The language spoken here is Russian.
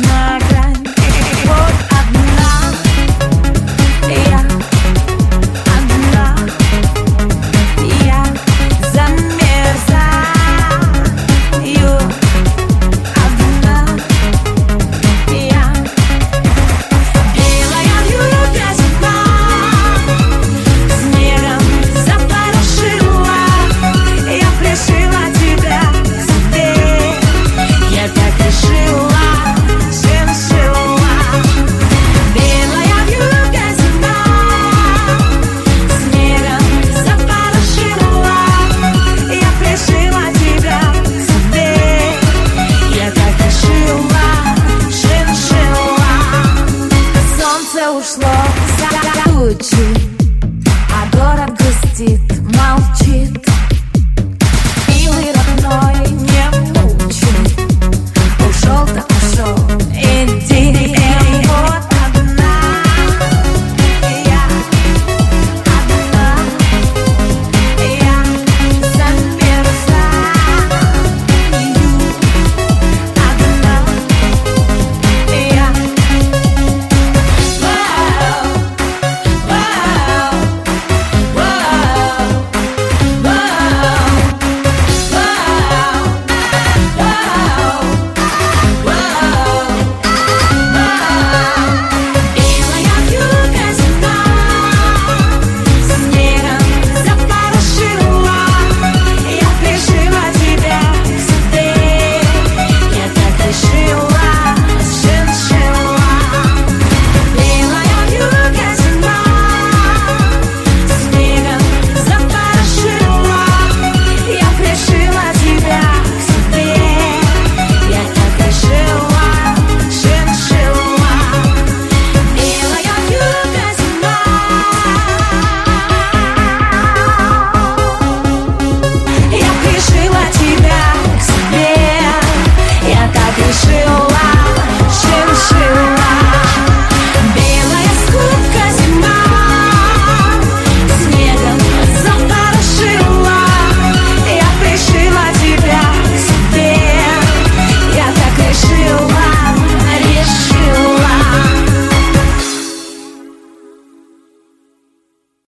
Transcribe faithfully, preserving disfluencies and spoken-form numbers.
на грань. Вот одна я, одна я замерзаю. Одна я. Белая вьюга зима снегом запорошила. Я пришила тебя к себе. Я так решила, шиншилла. Белая вьюга зима снегом запорошила. Я пришила тебя к себе. Я так решила, шиншилла. Солнце ушло за тучи, а город грустит, молчит.